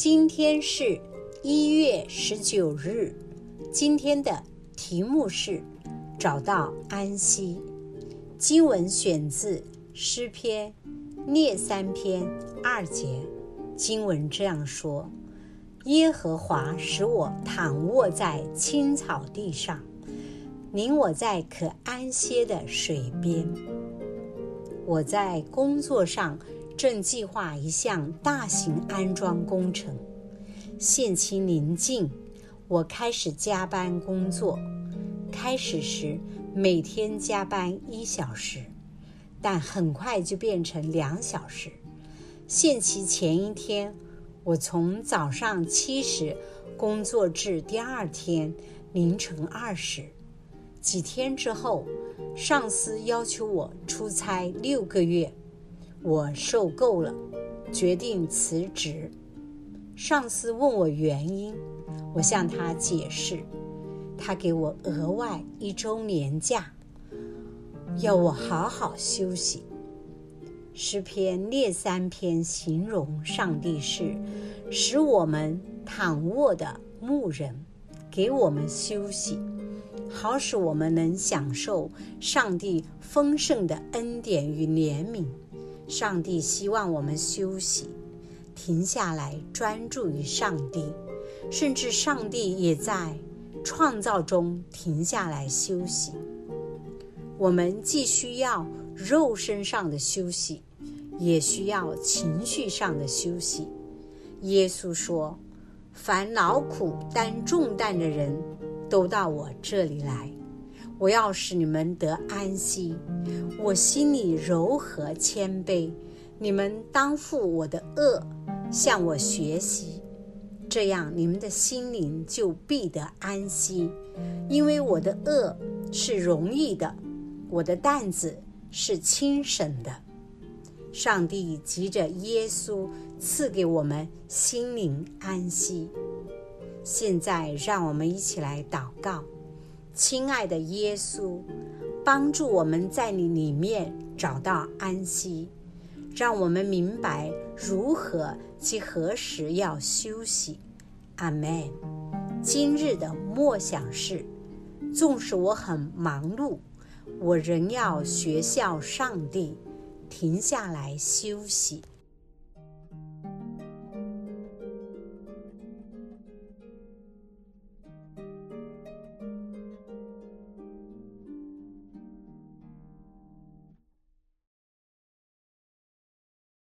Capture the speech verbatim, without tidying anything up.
今天是一月十九日，今天的题目是找到安息。经文选自诗篇列三篇二节，经文这样说：耶和华使我躺卧在青草地上，领我在可安歇的水边。我在工作上正计划一项大型安装工程，限期临近，我开始加班工作。开始时每天加班一小时，但很快就变成两小时。限期前一天，我从早上七时工作至第二天凌晨二时。几天之后，上司要求我出差六个月，我受够了，决定辞职。上司问我原因，我向他解释，他给我额外一周年假，要我好好休息。诗篇列三篇形容上帝是使我们躺卧的牧人，给我们休息，好使我们能享受上帝丰盛的恩典与怜悯。上帝希望我们休息，停下来专注于上帝，甚至上帝也在创造中停下来休息。我们既需要肉身上的休息，也需要情绪上的休息。耶稣说，凡劳苦担重担的人都到我这里来，我要使你们得安息。我心里柔和谦卑，你们当负我的轭，向我学习，这样你们的心灵就必得安息。因为我的轭是容易的，我的担子是轻省的。上帝藉着耶稣赐给我们心灵安息。现在让我们一起来祷告。亲爱的耶稣，帮助我们在你里面找到安息，让我们明白如何及何时要休息。阿们。今日的默想是，纵使我很忙碌，我仍要学效上帝，停下来休息。